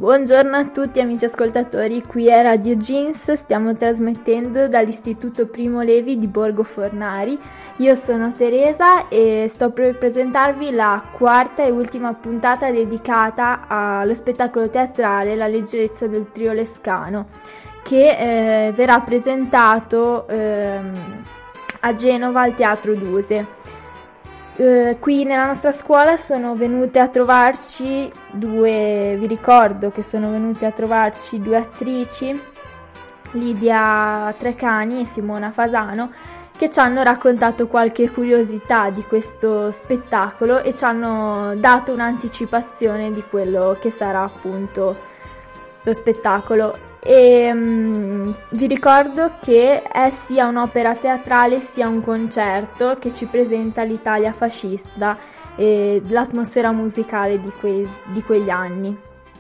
Buongiorno a tutti amici ascoltatori, qui è Radio Jeans, stiamo trasmettendo dall'Istituto Primo Levi di Borgo Fornari. Io sono Teresa e sto per presentarvi la quarta e ultima puntata dedicata allo spettacolo teatrale La leggerezza del trio Lescano, che verrà presentato a Genova al Teatro Duse. Qui nella nostra scuola sono venute a trovarci vi ricordo che sono venute a trovarci due attrici, Lidia Trecani e Simona Fasano, che ci hanno raccontato qualche curiosità di questo spettacolo e ci hanno dato un'anticipazione di quello che sarà appunto lo spettacolo. E vi ricordo che è sia un'opera teatrale sia un concerto che ci presenta l'Italia fascista e l'atmosfera musicale di quegli anni.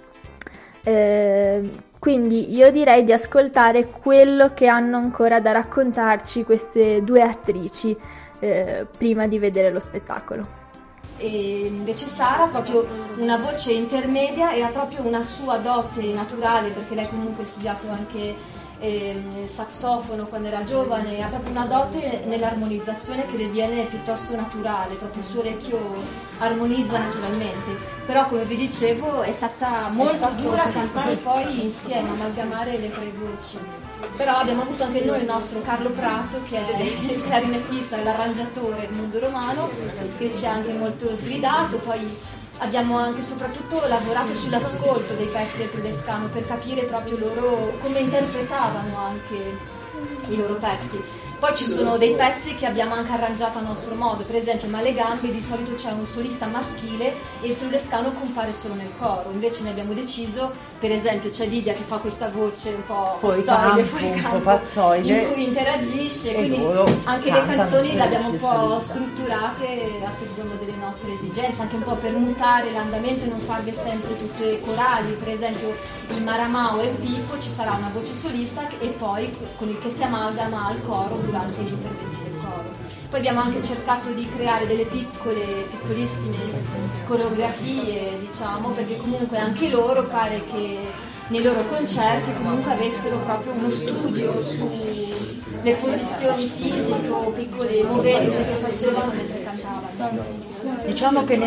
Quindi io direi di ascoltare quello che hanno ancora da raccontarci queste due attrici prima di vedere lo spettacolo. E invece Sara ha proprio una voce intermedia e ha proprio una sua dote naturale, perché lei comunque ha studiato anche saxofono quando era giovane, ha proprio una dote nell'armonizzazione che le viene piuttosto naturale, proprio il suo orecchio armonizza naturalmente, però come vi dicevo è stata molto dura cantare poi insieme, amalgamare le tre voci. Però abbiamo avuto anche noi il nostro Carlo Prato, che è il clarinettista e l'arrangiatore del mondo romano, che ci ha anche molto sgridato. Poi abbiamo anche soprattutto lavorato sull'ascolto dei pezzi del trio Lescano per capire proprio loro come interpretavano anche i loro pezzi. Poi ci sono dei pezzi che abbiamo anche arrangiato a nostro modo, per esempio Ma le gambe di solito c'è un solista maschile e il trio Lescano compare solo nel coro, invece ne abbiamo deciso, per esempio c'è Lidia che fa questa voce un po' fuori campo, in cui interagisce, quindi anche le canzoni le abbiamo un po' strutturate a seconda delle nostre esigenze, anche un po' per mutare l'andamento e non farle sempre tutte corali. Per esempio in Maramao e Pippo ci sarà una voce solista e poi con il che si amalgama al coro durante gli interventi del coro. Poi abbiamo anche cercato di creare delle piccolissime coreografie, diciamo, perché comunque anche loro pare che nei loro concerti comunque avessero proprio uno studio sulle posizioni fisiche o piccole movenze che facevano mentre cantavano. Diciamo che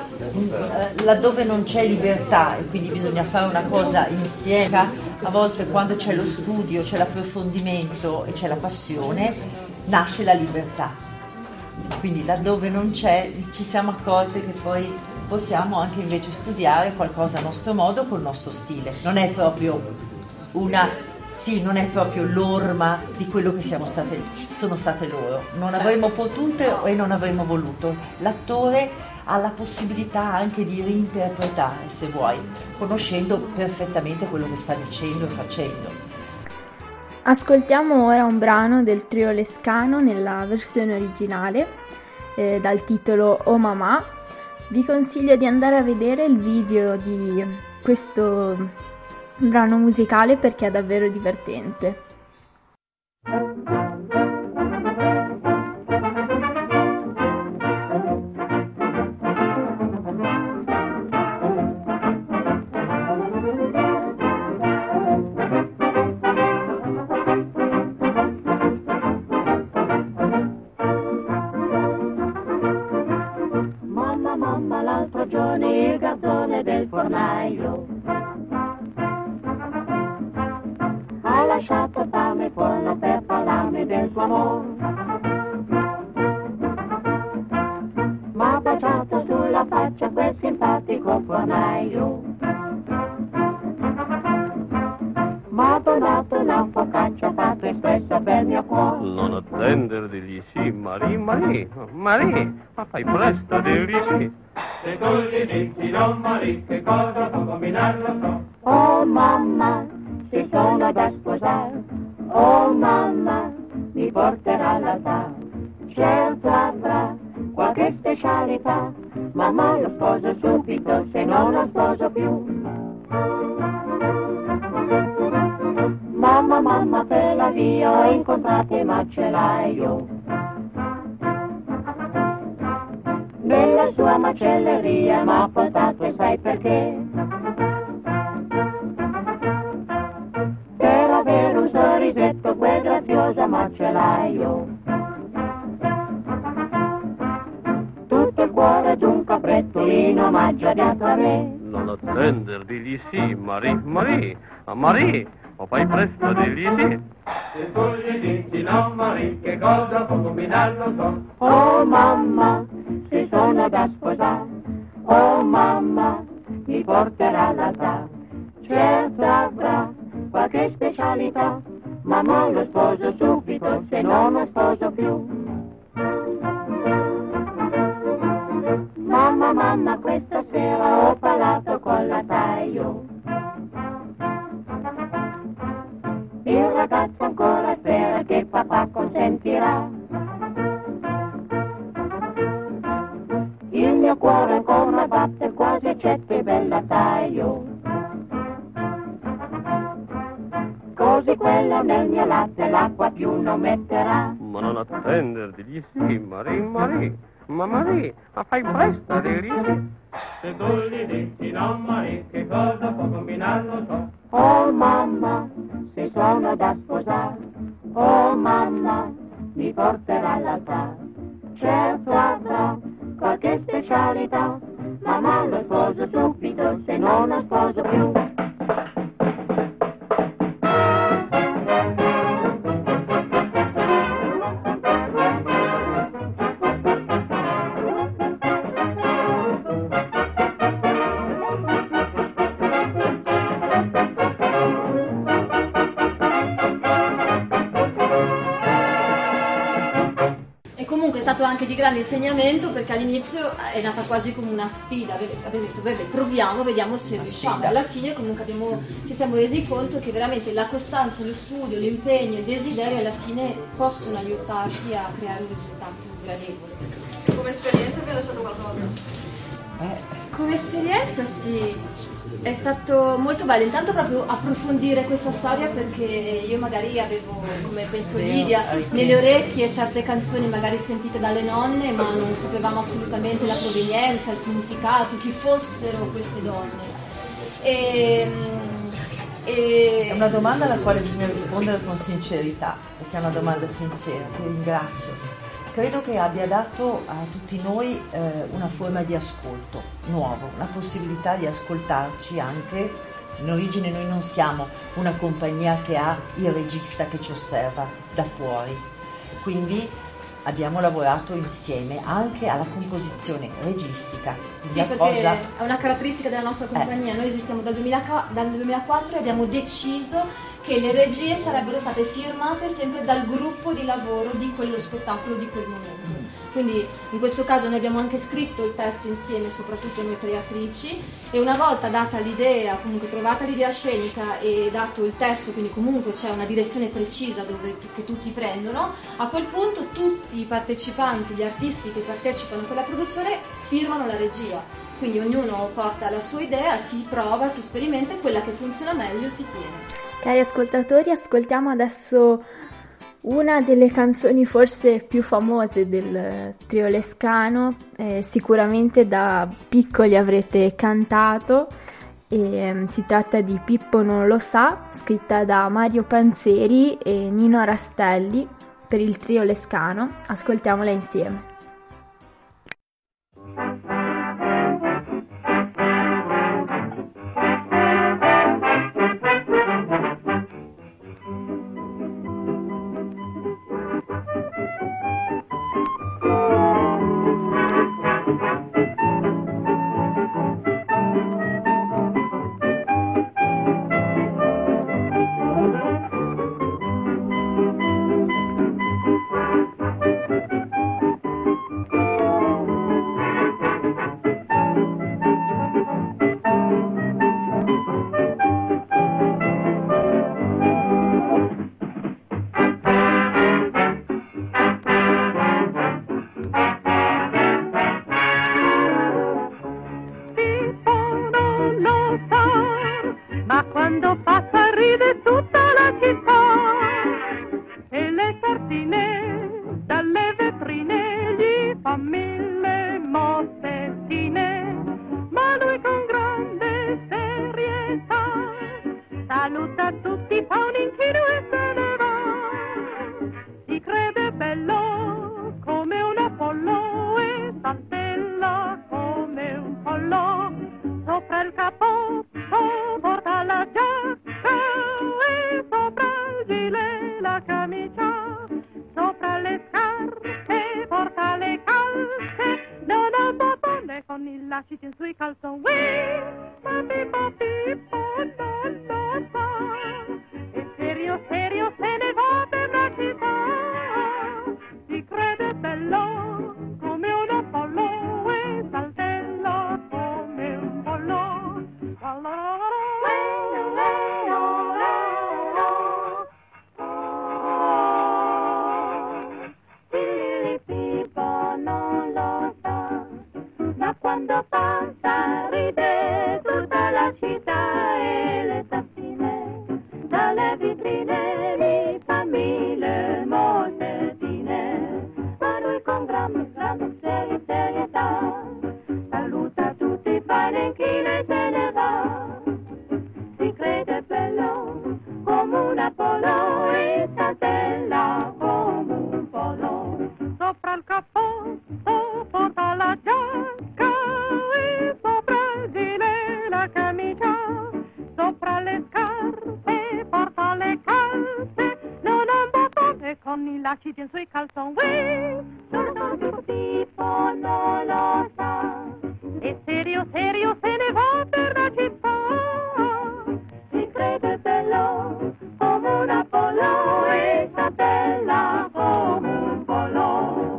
laddove non c'è libertà e quindi bisogna fare una cosa insieme, a volte quando c'è lo studio, c'è l'approfondimento e c'è la passione, nasce la libertà. Quindi laddove non c'è, ci siamo accorti che poi possiamo anche invece studiare qualcosa a nostro modo, col nostro stile. Non è proprio non è proprio l'orma di quello che sono state loro. Non avremmo potuto e non avremmo voluto. L'attore ha la possibilità anche di reinterpretare, se vuoi, conoscendo perfettamente quello che sta dicendo e facendo. Ascoltiamo ora un brano del trio Lescano nella versione originale, dal titolo Oh Mamma. Vi consiglio di andare a vedere il video di questo brano musicale perché è davvero divertente. Mamma, l'altro giorno il garzone del fornaio ha lasciato fame forno per parlarmi del suo amore. M'ha baciato sulla faccia quel simpatico fornaio, m'ha donato una focaccia fatta espressa per mio cuore. Non attendere degli sì, Marie, ma fai presto degli sì. Se tu gli dici non Marie, che cosa può combinare lo so. Oh mamma, si sono da sposare, oh mamma, mi porterà all'altare. Certo avrà qualche specialità, mamma lo sposo subito, se non lo sposo più. Mamma, per la via ho incontrato il macellaio. Nella sua macelleria m'ha portato e sai perché? arrabbiato a me. Non attender, digli sì, Marie, Marie, Marie, ma fai presto, digli sì. Se tu gli dici no, Marie, che cosa può combinare, lo so. Oh mamma, se sono da sposare, oh mamma, mi porterà all'altare. Certo avrà qualche specialità, ma non lo sposo subito, se non lo sposo più. Mamma, mamma, questa sera ho parlato con la taglio. Il ragazzo ancora spera che papà consentirà. Il mio cuore ancora batte, quasi accetto e bella taglio. Così quella nel mio latte l'acqua più non metterà. Ma non attender, digli sì, Marie, Marie, ma Marie, ma fai presto, digli sì. Se tu gli dici no, Marie, che cosa può combinare, lo so. Oh mamma, se sono da sposare, oh mamma, mi porterà all'altare. Certo avrà qualche specialità, ma lo sposo subito, se non lo sposo più. È stato anche di grande insegnamento, perché all'inizio è nata quasi come una sfida. Abbiamo detto vabbè, proviamo, vediamo se riusciamo. Alla fine comunque ci siamo resi conto che veramente la costanza, lo studio, l'impegno, il desiderio alla fine possono aiutarti a creare un risultato gradevole. Come esperienza vi ha lasciato qualcosa? Come esperienza sì, è stato molto bello intanto proprio approfondire questa storia, perché io magari avevo, come penso Lidia, nelle orecchie certe canzoni magari sentite dalle nonne, ma non sapevamo assolutamente la provenienza, il significato, chi fossero queste donne. È una domanda alla quale bisogna rispondere con sincerità, perché è una domanda sincera, ti ringrazio. Credo che abbia dato a tutti noi una forma di ascolto nuovo, una possibilità di ascoltarci anche. In origine noi non siamo una compagnia che ha il regista che ci osserva da fuori, quindi abbiamo lavorato insieme anche alla composizione registica. Sì, perché è una caratteristica della nostra compagnia. Noi esistiamo dal 2004 e abbiamo deciso che le regie sarebbero state firmate sempre dal gruppo di lavoro di quello spettacolo, di quel momento. Quindi in questo caso noi abbiamo anche scritto il testo insieme, soprattutto noi tre attrici, e una volta data l'idea, comunque trovata l'idea scenica e dato il testo, quindi comunque c'è una direzione precisa che tutti prendono, a quel punto tutti i partecipanti, gli artisti che partecipano a quella produzione firmano la regia. Quindi ognuno porta la sua idea, si prova, si sperimenta e quella che funziona meglio si tiene. Cari ascoltatori, ascoltiamo adesso una delle canzoni forse più famose del trio Lescano, sicuramente da piccoli avrete cantato, si tratta di Pippo non lo sa, scritta da Mario Panzeri e Nino Rastelli per il trio Lescano. Ascoltiamola insieme. la camicia, sopra le scarpe porta le calze, non ha un bottone con il lacito sui calzoni. Ma Pippo Pippo non lo sa, e serio serio se ne va per la città, si crede bello come un Apollo e saltella come un pollo. Quando passa ride tutta la città e le tazzine dalle vetrine mi fa mille mossettine, ma lui con grande serietà saluta tutti, fa l'inchino e se ne va, si crede bello come un Apollo e saltella come un pollo. Sopra il cappotto porta la giacca e sopra il gilet la camicia, sopra le scarpe porta le calze, non ha un bottone con i lacci sui calzoni. Pippo non lo sa, E serio serio se ne va per la città, si crede bello come un Apollo e saltella come un pollo.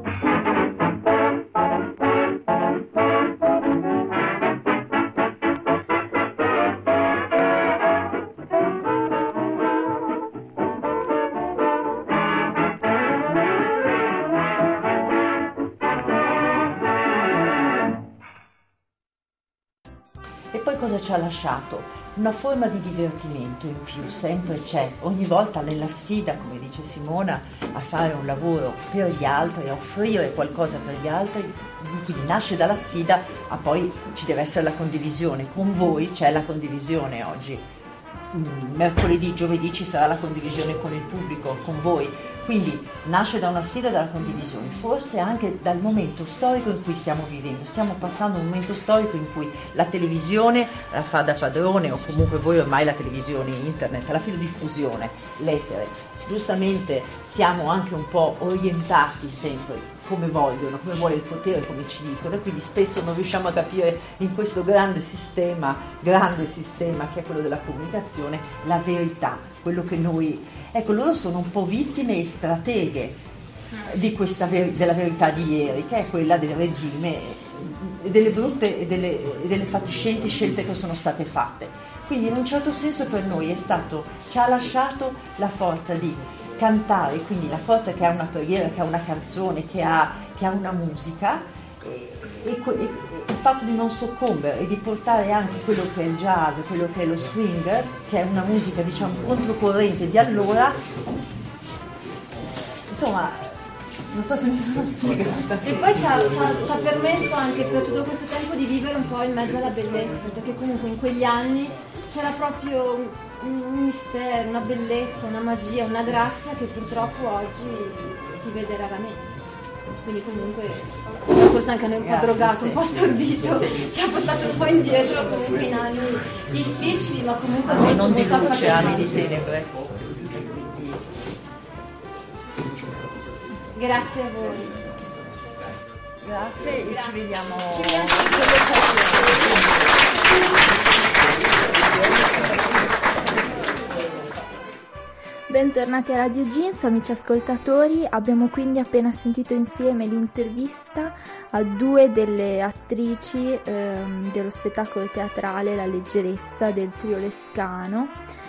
E poi cosa ci ha lasciato? Una forma di divertimento in più, sempre c'è, ogni volta nella sfida, come dice Simona, a fare un lavoro per gli altri, a offrire qualcosa per gli altri, quindi nasce dalla sfida, ma poi ci deve essere la condivisione. Con voi c'è la condivisione oggi. Mercoledì, giovedì ci sarà la condivisione con il pubblico, con voi. Quindi nasce da una sfida della condivisione, forse anche dal momento storico in cui stiamo vivendo. Stiamo passando un momento storico in cui la televisione la fa da padrone, o comunque voi ormai la televisione, internet, la filodiffusione, l'etere. Giustamente siamo anche un po' orientati sempre come vogliono, come vuole il potere, come ci dicono, e quindi spesso non riusciamo a capire in questo grande sistema che è quello della comunicazione, la verità, quello che noi... Ecco, loro sono un po' vittime e strateghe di questa della verità di ieri, che è quella del regime e delle brutte e delle fatiscenti scelte che sono state fatte. Quindi in un certo senso per noi ci ha lasciato la forza di cantare, quindi la forza che ha una preghiera, che ha una canzone, che ha una musica, e il fatto di non soccombere e di portare anche quello che è il jazz, quello che è lo swing, che è una musica diciamo controcorrente di allora. Insomma, non so se mi sono spiegata. E poi ci ha permesso anche per tutto questo tempo di vivere un po' in mezzo alla bellezza, perché comunque in quegli anni c'era proprio un mistero, una bellezza, una magia, una grazia che purtroppo oggi si vede raramente. Quindi comunque forse anche noi un po' drogato, un po' stordito, ci ha portato un po' indietro comunque in anni difficili, ma comunque non di molto luce, anni di affascinanti. tenebre. Grazie a voi. Grazie e ci vediamo. Bentornati a Radio Jeans, amici ascoltatori. Abbiamo quindi appena sentito insieme l'intervista a due delle attrici dello spettacolo teatrale La leggerezza del trio Lescano.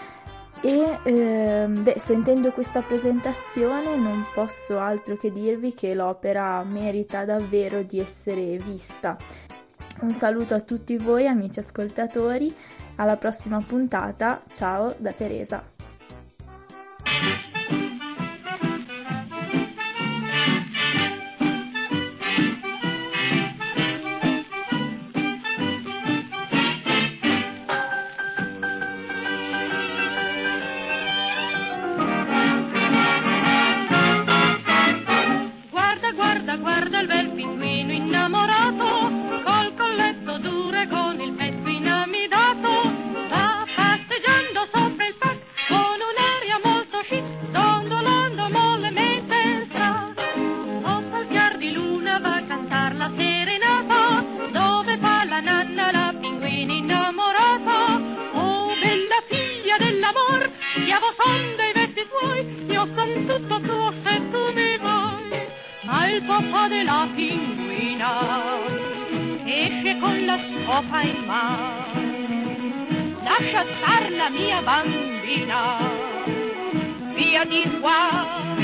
E sentendo questa presentazione non posso altro che dirvi che l'opera merita davvero di essere vista. Un saluto a tutti voi amici ascoltatori, alla prossima puntata, ciao da Teresa. Guarda il bel pinguino innamorato, col colletto duro e con il petto inamidato, va passeggiando sopra il parco tutto tuo se tu mi vai, ma il papà della pinguina esce con la scopa in mano. Lascia star la mia bambina, via di qua.